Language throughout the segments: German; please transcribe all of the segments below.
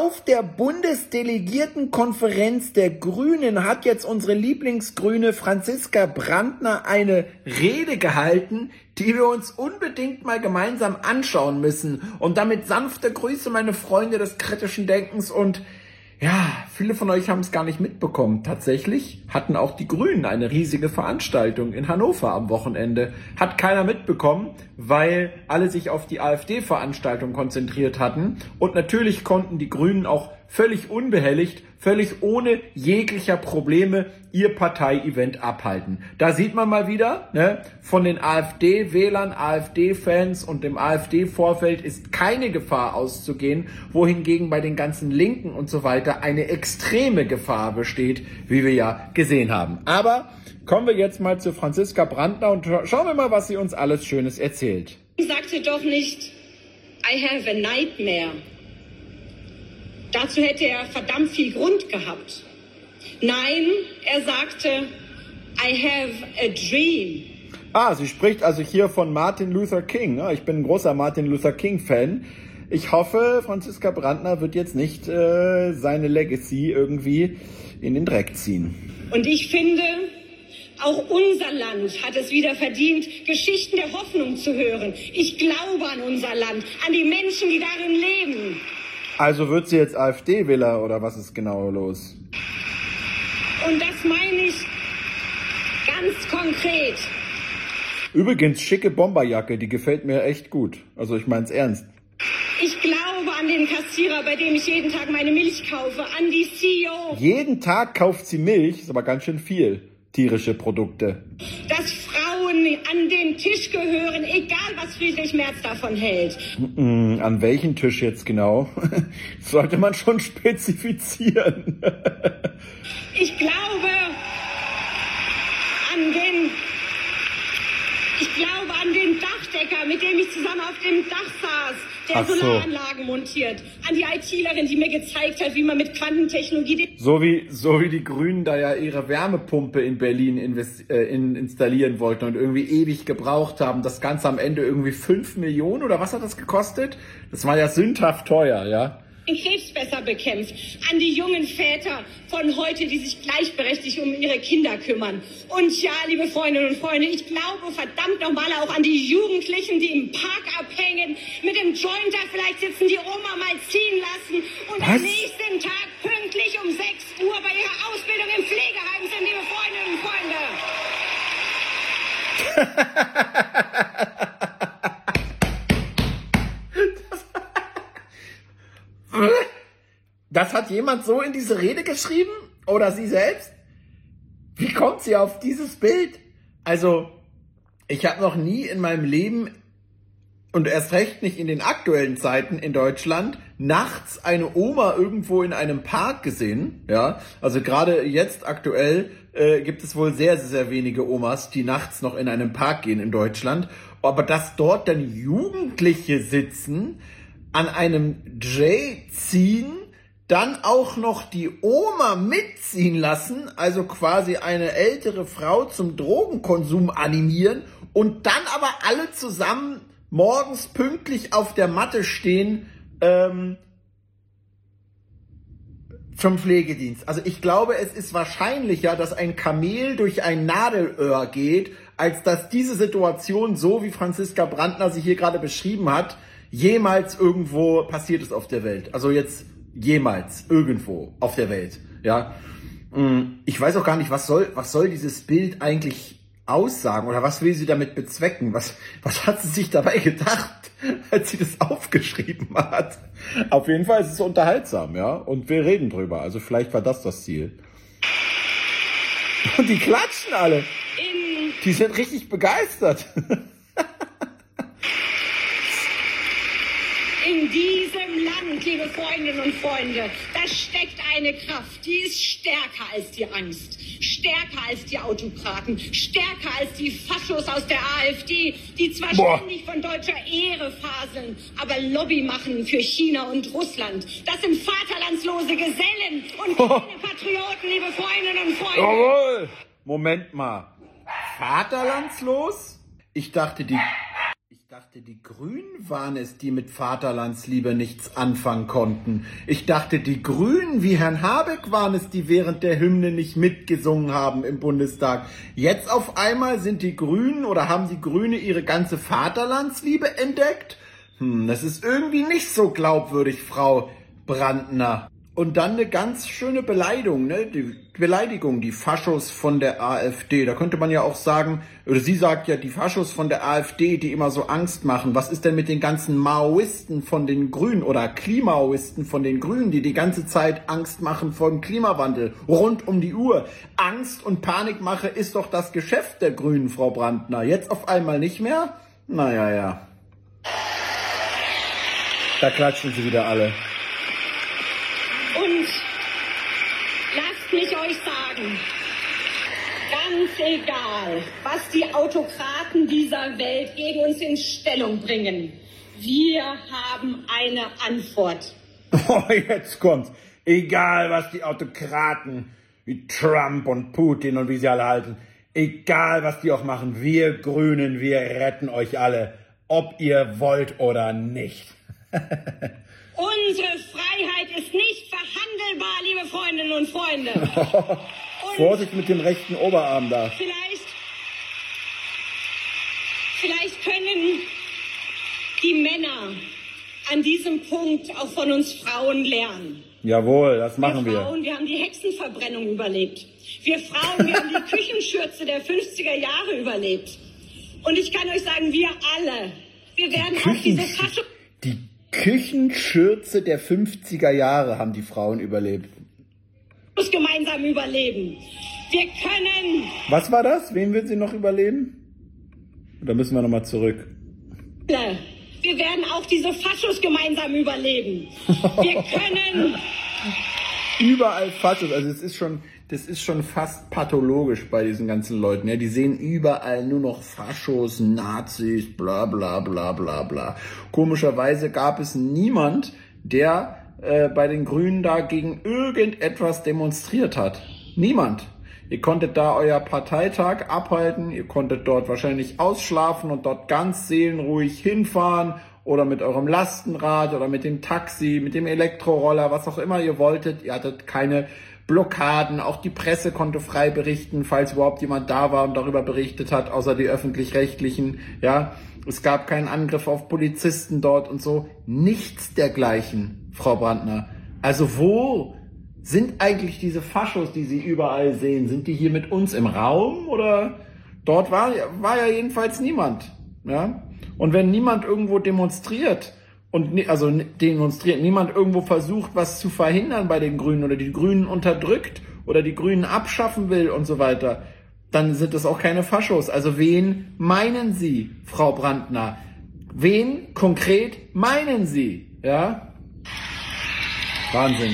Auf der Bundesdelegiertenkonferenz der Grünen hat jetzt unsere Lieblingsgrüne Franziska Brandner eine Rede gehalten, die wir uns unbedingt mal gemeinsam anschauen müssen. Und damit sanfte Grüße, meine Freunde des kritischen Denkens. Und ja, viele von euch haben es gar nicht mitbekommen. Tatsächlich hatten auch die Grünen eine riesige Veranstaltung in Hannover am Wochenende. Hat keiner mitbekommen, weil alle sich auf die AfD-Veranstaltung konzentriert hatten. Und natürlich konnten die Grünen auch völlig unbehelligt, völlig ohne jeglicher Probleme ihr Partei-Event abhalten. Da sieht man mal wieder, ne, von den AfD-Wählern, AfD-Fans und dem AfD-Vorfeld ist keine Gefahr auszugehen, wohingegen bei den ganzen Linken und so weiter eine extreme Gefahr besteht, wie wir ja gesehen haben. Aber kommen wir jetzt mal zu Franziska Brandner und schauen wir mal, was sie uns alles Schönes erzählt. Sagte doch nicht, I have a nightmare. Dazu hätte er verdammt viel Grund gehabt. Nein, er sagte, I have a dream. Sie spricht also hier von Martin Luther King. Ich bin ein großer Martin Luther King-Fan. Ich hoffe, Franziska Brandner wird jetzt nicht seine Legacy irgendwie in den Dreck ziehen. Und ich finde, auch unser Land hat es wieder verdient, Geschichten der Hoffnung zu hören. Ich glaube an unser Land, an die Menschen, die darin leben. Also wird sie jetzt AfD-Wähler oder was ist genau los? Und das meine ich ganz konkret. Übrigens, schicke Bomberjacke, die gefällt mir echt gut. Also ich meine es ernst. Ich glaube an den Kassierer, bei dem ich jeden Tag meine Milch kaufe, an die CEO. Jeden Tag kauft sie Milch, ist aber ganz schön viel. Tierische Produkte. Dass Frauen an den Tisch gehören, egal was Friedrich Merz davon hält. An welchen Tisch jetzt genau? Sollte man schon spezifizieren. Ich glaube an den Dachdecker, mit dem ich zusammen auf dem Dach saß, der Solaranlagen montiert. An die ITlerin, die mir gezeigt hat, wie man mit Quantentechnologie... So wie die Grünen da ja ihre Wärmepumpe in Berlin installieren wollten und irgendwie ewig gebraucht haben. Das Ganze am Ende irgendwie 5 Millionen oder was hat das gekostet? Das war ja sündhaft teuer, ja. Den Krebs besser bekämpft, an die jungen Väter von heute, die sich gleichberechtigt um ihre Kinder kümmern. Und ja, liebe Freundinnen und Freunde, ich glaube verdammt nochmal auch an die Jugendlichen, die im Park abhängen, mit dem Joint da vielleicht sitzen, die Oma mal ziehen lassen und am nächsten Tag pünktlich um 6 Uhr bei ihrer Ausbildung im Pflegeheim sind, liebe Freundinnen und Freunde. Das hat jemand so in diese Rede geschrieben? Oder sie selbst? Wie kommt sie auf dieses Bild? Also, ich habe noch nie in meinem Leben und erst recht nicht in den aktuellen Zeiten in Deutschland nachts eine Oma irgendwo in einem Park gesehen. Ja, also gerade jetzt aktuell gibt es wohl sehr, sehr wenige Omas, die nachts noch in einem Park gehen in Deutschland. Aber dass dort dann Jugendliche sitzen, an einem J ziehen, dann auch noch die Oma mitziehen lassen, also quasi eine ältere Frau zum Drogenkonsum animieren und dann aber alle zusammen morgens pünktlich auf der Matte stehen zum Pflegedienst. Also ich glaube, es ist wahrscheinlicher, dass ein Kamel durch ein Nadelöhr geht, als dass diese Situation, so wie Franziska Brandner sie hier gerade beschrieben hat, jemals irgendwo passiert ist auf der Welt. Also jetzt jemals irgendwo auf der Welt. Ja, ich weiß auch gar nicht, was soll dieses Bild eigentlich aussagen oder was will sie damit bezwecken? Was hat sie sich dabei gedacht, als sie das aufgeschrieben hat? Auf jeden Fall ist es unterhaltsam, ja, und wir reden drüber. Also vielleicht war das Ziel. Und die klatschen alle. Die sind richtig begeistert. In diesem Land, liebe Freundinnen und Freunde, da steckt eine Kraft, die ist stärker als die Angst, stärker als die Autokraten, stärker als die Faschos aus der AfD, die zwar ständig von deutscher Ehre faseln, aber Lobby machen für China und Russland. Das sind vaterlandslose Gesellen und keine Patrioten, liebe Freundinnen und Freunde. Jawohl! Moment mal. Vaterlandslos? Ich dachte, dachte, die Grünen waren es, die mit Vaterlandsliebe nichts anfangen konnten. Ich dachte, die Grünen wie Herrn Habeck waren es, die während der Hymne nicht mitgesungen haben im Bundestag. Jetzt auf einmal sind die Grünen oder haben die Grüne ihre ganze Vaterlandsliebe entdeckt? Das ist irgendwie nicht so glaubwürdig, Frau Brandner. Und dann eine ganz schöne Beleidigung, ne? Die Faschos von der AfD. Da könnte man ja auch sagen, oder sie sagt ja, die Faschos von der AfD, die immer so Angst machen. Was ist denn mit den ganzen Maoisten von den Grünen oder Klimaoisten von den Grünen, die ganze Zeit Angst machen vor dem Klimawandel, rund um die Uhr? Angst und Panikmache ist doch das Geschäft der Grünen, Frau Brandner. Jetzt auf einmal nicht mehr? Naja. Da klatschen sie wieder alle. Und lasst mich euch sagen, ganz egal, was die Autokraten dieser Welt gegen uns in Stellung bringen, wir haben eine Antwort. Oh, jetzt kommt's. Egal, was die Autokraten wie Trump und Putin und wie sie alle halten, egal, was die auch machen, wir Grünen, wir retten euch alle, ob ihr wollt oder nicht. Unsere Freiheit ist nicht verhandelbar, liebe Freundinnen und Freunde. Und Vorsicht mit dem rechten Oberarm da. Vielleicht können die Männer an diesem Punkt auch von uns Frauen lernen. Jawohl, das machen wir. Wir Frauen, wir haben die Hexenverbrennung überlebt. Wir Frauen, wir haben die Küchenschürze der 50er Jahre überlebt. Und ich kann euch sagen, wir alle, wir werden auch diese Fascho... Die Küchenschürze der 50er Jahre haben die Frauen überlebt. Gemeinsam überleben. Wir können... Was war das? Wen will sie noch überleben? Oder müssen wir nochmal zurück? Wir werden auch diese Faschos gemeinsam überleben. Wir können... Überall Faschos. Also das ist schon fast pathologisch bei diesen ganzen Leuten. Ja, die sehen überall nur noch Faschos, Nazis, bla bla bla bla bla. Komischerweise gab es niemand, der bei den Grünen da gegen irgendetwas demonstriert hat. Niemand. Ihr konntet da euer Parteitag abhalten, ihr konntet dort wahrscheinlich ausschlafen und dort ganz seelenruhig hinfahren oder mit eurem Lastenrad oder mit dem Taxi, mit dem Elektroroller, was auch immer ihr wolltet. Ihr hattet keine Blockaden, auch die Presse konnte frei berichten, falls überhaupt jemand da war und darüber berichtet hat, außer die Öffentlich-Rechtlichen. Ja, es gab keinen Angriff auf Polizisten dort und so. Nichts dergleichen, Frau Brandner. Also wo sind eigentlich diese Faschos, die Sie überall sehen? Sind die hier mit uns im Raum oder dort war ja jedenfalls niemand, ja? Und wenn niemand irgendwo demonstriert und niemand irgendwo versucht, was zu verhindern bei den Grünen oder die Grünen unterdrückt oder die Grünen abschaffen will und so weiter, dann sind es auch keine Faschos. Also wen meinen Sie, Frau Brandner? Wen konkret meinen Sie? Ja? Wahnsinn.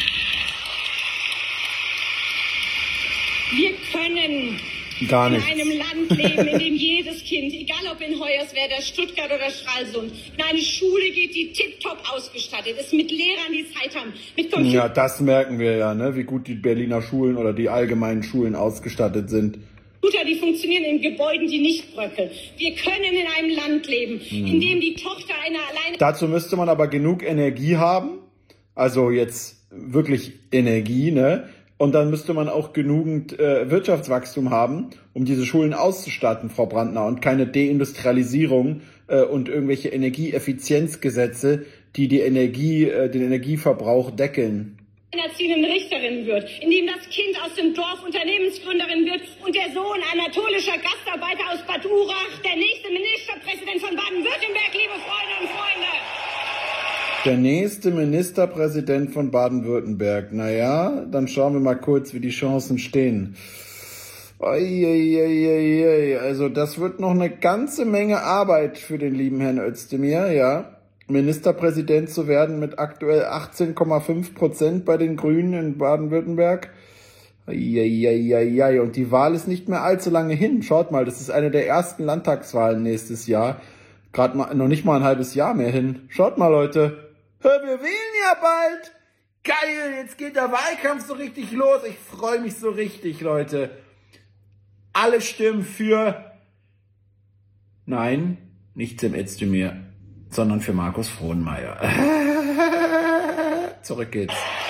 Wir können Gar nicht. in einem Land leben, in dem jedes Kind, egal ob in Hoyerswerda, Stuttgart oder Stralsund, in eine Schule geht, die tipptopp ausgestattet ist, mit Lehrern, die Zeit haben, mit Computern. Ja, das merken wir ja, ne? Wie gut die Berliner Schulen oder die allgemeinen Schulen ausgestattet sind. Die funktionieren in Gebäuden, die nicht bröckeln. Wir können in einem Land leben, in dem die Tochter einer alleine... Dazu müsste man aber genug Energie haben, also jetzt wirklich Energie, ne? Und dann müsste man auch genügend Wirtschaftswachstum haben, um diese Schulen auszustatten, Frau Brandner, und keine Deindustrialisierung und irgendwelche Energieeffizienzgesetze, die den Energieverbrauch deckeln. Alleinerziehenden Richterin wird, in dem das Kind aus dem Dorf Unternehmensgründerin wird und der Sohn anatolischer Gastarbeiter aus Bad Urach, der nächste Ministerpräsident von Baden-Württemberg, liebe Freunde und Freunde. Der nächste Ministerpräsident von Baden-Württemberg. Naja, dann schauen wir mal kurz, wie die Chancen stehen. Also das wird noch eine ganze Menge Arbeit für den lieben Herrn Özdemir, ja. Ministerpräsident zu werden mit aktuell 18,5% bei den Grünen in Baden-Württemberg. Und die Wahl ist nicht mehr allzu lange hin. Schaut mal, das ist eine der ersten Landtagswahlen nächstes Jahr. Gerade mal, noch nicht mal ein halbes Jahr mehr hin. Schaut mal, Leute. Wir wählen ja bald. Geil, jetzt geht der Wahlkampf so richtig los. Ich freue mich so richtig, Leute. Alle stimmen für... Nein, Nicht Cem Özdemir, sondern für Markus Frohnmayer. Zurück geht's.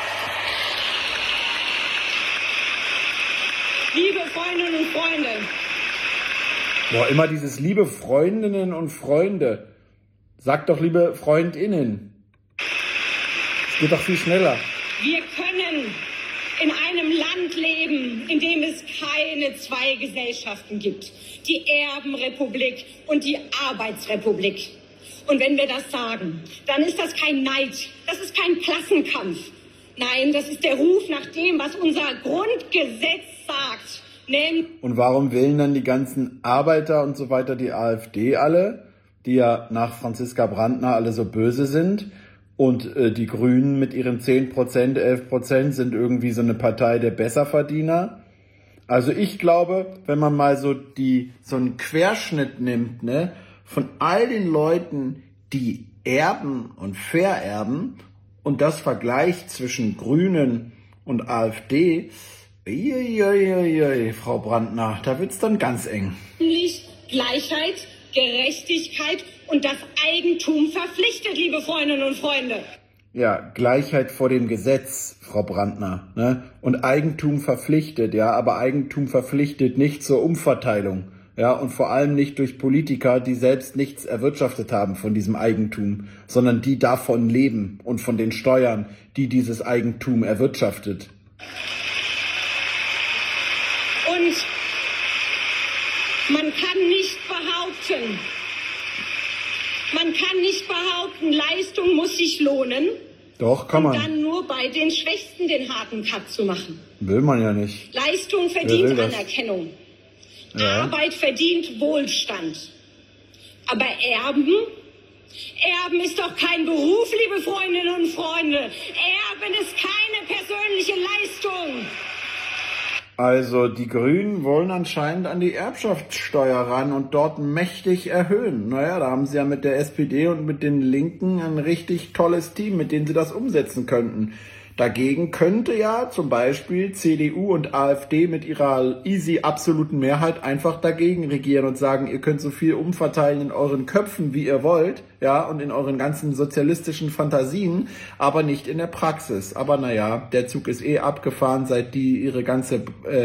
Liebe Freundinnen und Freunde. Boah, immer dieses liebe Freundinnen und Freunde. Sag doch liebe Freundinnen. Es geht doch viel schneller. Wir können in einem Land leben, in dem es keine zwei Gesellschaften gibt. Die Erbenrepublik und die Arbeitsrepublik. Und wenn wir das sagen, dann ist das kein Neid, das ist kein Klassenkampf. Nein, das ist der Ruf nach dem, was unser Grundgesetz sagt. Und warum wählen dann die ganzen Arbeiter und so weiter die AfD alle, die ja nach Franziska Brandner alle so böse sind? Und die Grünen mit ihren 10%, 11% sind irgendwie so eine Partei der Besserverdiener. Also ich glaube, wenn man mal so einen Querschnitt nimmt, ne, von all den Leuten, die erben und vererben und das vergleicht zwischen Grünen und AfD, Frau Brandner, da wird's dann ganz eng. Gleichheit, Gerechtigkeit und das Eigentum verpflichtet, liebe Freundinnen und Freunde. Ja, Gleichheit vor dem Gesetz, Frau Brandner, ne? Und Eigentum verpflichtet, ja, aber Eigentum verpflichtet nicht zur Umverteilung, ja, und vor allem nicht durch Politiker, die selbst nichts erwirtschaftet haben von diesem Eigentum, sondern die davon leben und von den Steuern, die dieses Eigentum erwirtschaftet. Und man kann nicht behaupten, Leistung muss sich lohnen. Doch, kann man. Und dann nur bei den Schwächsten den harten Cut zu machen. Will man ja nicht. Leistung verdient Anerkennung. Ja. Arbeit verdient Wohlstand. Aber Erben ist doch kein Beruf, liebe Freundinnen und Freunde. Erben ist keine persönliche Leistung. Also die Grünen wollen anscheinend an die Erbschaftssteuer ran und dort mächtig erhöhen. Naja, da haben sie ja mit der SPD und mit den Linken ein richtig tolles Team, mit dem sie das umsetzen könnten. Dagegen könnte ja zum Beispiel CDU und AfD mit ihrer easy absoluten Mehrheit einfach dagegen regieren und sagen, ihr könnt so viel umverteilen in euren Köpfen, wie ihr wollt, ja, und in euren ganzen sozialistischen Fantasien, aber nicht in der Praxis. Aber naja, der Zug ist abgefahren, seit die ihre ganze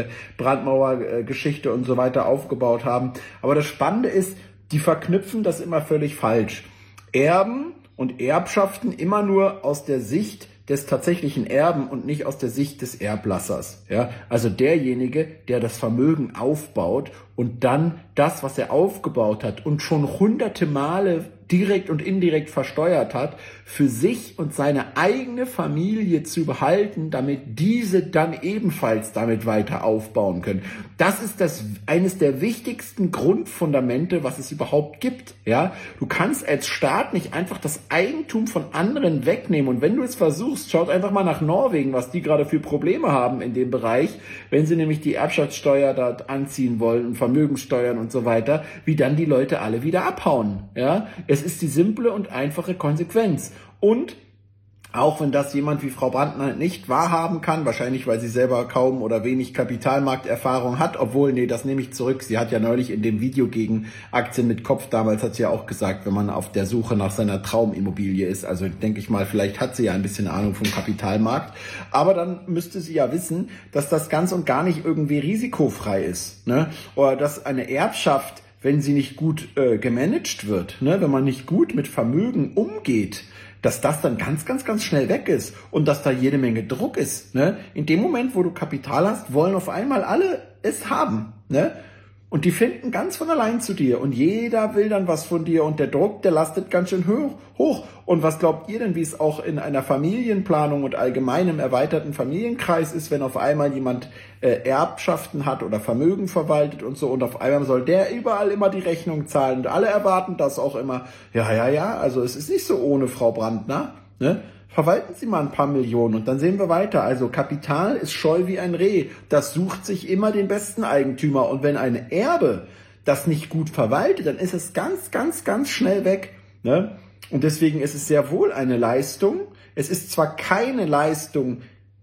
Brandmauer-Geschichte und so weiter aufgebaut haben. Aber das Spannende ist, die verknüpfen das immer völlig falsch. Erben und Erbschaften immer nur aus der Sicht des tatsächlichen Erben und nicht aus der Sicht des Erblassers. Ja? Also derjenige, der das Vermögen aufbaut und dann das, was er aufgebaut hat und schon hunderte Male direkt und indirekt versteuert hat, für sich und seine eigene Familie zu behalten, damit diese dann ebenfalls damit weiter aufbauen können. Das ist eines der wichtigsten Grundfundamente, was es überhaupt gibt. Ja, du kannst als Staat nicht einfach das Eigentum von anderen wegnehmen. Und wenn du es versuchst, schaut einfach mal nach Norwegen, was die gerade für Probleme haben in dem Bereich, wenn sie nämlich die Erbschaftssteuer dort anziehen wollen und Vermögenssteuern und so weiter, wie dann die Leute alle wieder abhauen. Ja, es ist die simple und einfache Konsequenz. Und auch wenn das jemand wie Frau Brandner nicht wahrhaben kann, wahrscheinlich weil sie selber kaum oder wenig Kapitalmarkterfahrung hat, obwohl, nee, das nehme ich zurück, sie hat ja neulich in dem Video gegen Aktien mit Kopf, damals hat sie ja auch gesagt, wenn man auf der Suche nach seiner Traumimmobilie ist, also denke ich mal, vielleicht hat sie ja ein bisschen Ahnung vom Kapitalmarkt, aber dann müsste sie ja wissen, dass das ganz und gar nicht irgendwie risikofrei ist, ne? Oder dass eine Erbschaft, wenn sie nicht gut gemanagt wird, ne? Wenn man nicht gut mit Vermögen umgeht, dass das dann ganz, ganz, ganz schnell weg ist und dass da jede Menge Druck ist. Ne? In dem Moment, wo du Kapital hast, wollen auf einmal alle es haben. Ne? Und die finden ganz von allein zu dir und jeder will dann was von dir und der Druck, der lastet ganz schön hoch. Und was glaubt ihr denn, wie es auch in einer Familienplanung und allgemeinem erweiterten Familienkreis ist, wenn auf einmal jemand Erbschaften hat oder Vermögen verwaltet und so und auf einmal soll der überall immer die Rechnung zahlen und alle erwarten das auch immer. Ja, also es ist nicht so ohne Frau Brandner, ne? Verwalten Sie mal ein paar Millionen und dann sehen wir weiter. Also Kapital ist scheu wie ein Reh. Das sucht sich immer den besten Eigentümer. Und wenn ein Erbe das nicht gut verwaltet, dann ist es ganz, ganz, ganz schnell weg. Ne? Und deswegen ist es sehr wohl eine Leistung. Es ist zwar keine Leistung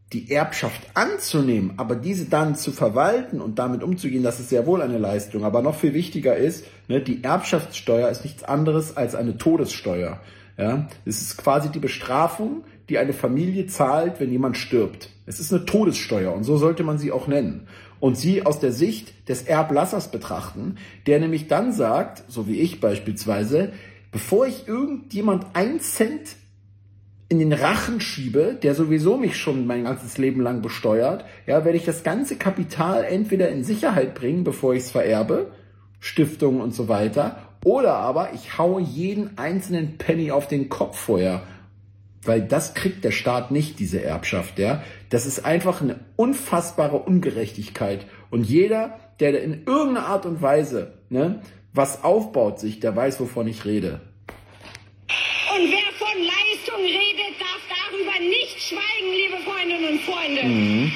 die Erbschaft anzunehmen, aber diese dann zu verwalten und damit umzugehen, das ist sehr wohl eine Leistung. Aber noch viel wichtiger ist, ne, die Erbschaftssteuer ist nichts anderes als eine Todessteuer. Ja, es ist quasi die Bestrafung, die eine Familie zahlt, wenn jemand stirbt. Es ist eine Todessteuer und so sollte man sie auch nennen. Und sie aus der Sicht des Erblassers betrachten, der nämlich dann sagt, so wie ich beispielsweise, bevor ich irgendjemand 1 Cent in den Rachen schiebe, der sowieso mich schon mein ganzes Leben lang besteuert, ja, werde ich das ganze Kapital entweder in Sicherheit bringen, bevor ich es vererbe, Stiftungen und so weiter, oder aber ich haue jeden einzelnen Penny auf den Kopf vorher, weil das kriegt der Staat nicht, diese Erbschaft, ja. Das ist einfach eine unfassbare Ungerechtigkeit und jeder, der in irgendeiner Art und Weise, ne, was aufbaut sich, der weiß, wovon ich rede. Und wer von Leistung redet, darf darüber nicht schweigen, liebe Freundinnen und Freunde. Mhm.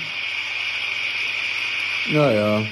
Naja.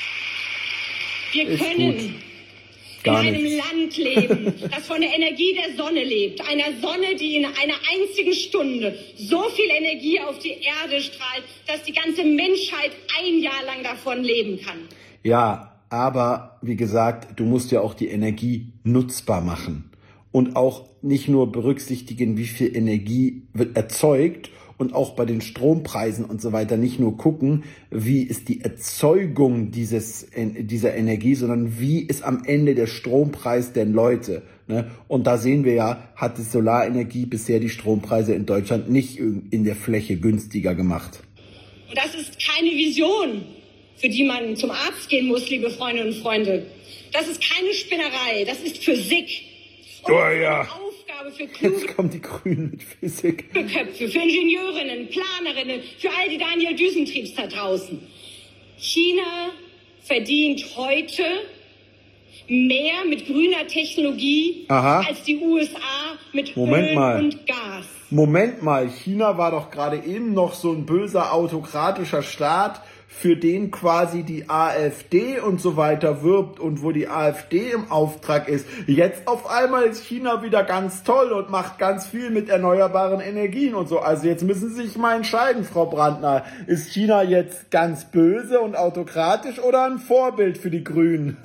Wir können in einem Land leben, das von der Energie der Sonne lebt. Einer Sonne, die in einer einzigen Stunde so viel Energie auf die Erde strahlt, dass die ganze Menschheit 1 Jahr lang davon leben kann. Ja, aber wie gesagt, du musst ja auch die Energie nutzbar machen. Und auch nicht nur berücksichtigen, wie viel Energie wird erzeugt und auch bei den Strompreisen und so weiter nicht nur gucken, wie ist die Erzeugung dieser Energie, sondern wie ist am Ende der Strompreis der Leute. Ne? Und da sehen wir ja, hat die Solarenergie bisher die Strompreise in Deutschland nicht in der Fläche günstiger gemacht. Und das ist keine Vision, für die man zum Arzt gehen muss, liebe Freundinnen und Freunde. Das ist keine Spinnerei, das ist Physik. Und oh ja. Aufgabe für kluge Jetzt kommen die Grünen mit Physik. Köpfe, für Ingenieurinnen, Planerinnen, für all die Daniel Düsentriebs da draußen. China verdient heute mehr mit grüner Technologie als die USA mit Öl und Gas. Moment mal, China war doch gerade eben noch so ein böser autokratischer Staat, für den quasi die AfD und so weiter wirbt und wo die AfD im Auftrag ist. Jetzt auf einmal ist China wieder ganz toll und macht ganz viel mit erneuerbaren Energien und so. Also jetzt müssen Sie sich mal entscheiden, Frau Brandner. Ist China jetzt ganz böse und autokratisch oder ein Vorbild für die Grünen?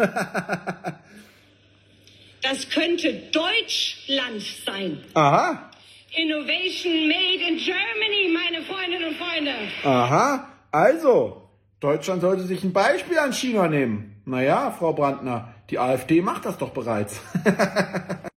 Das könnte Deutschland sein. Aha. Innovation made in Germany, meine Freundinnen und Freunde. Aha, also, Deutschland sollte sich ein Beispiel an China nehmen. Naja, Frau Brandner, die AfD macht das doch bereits.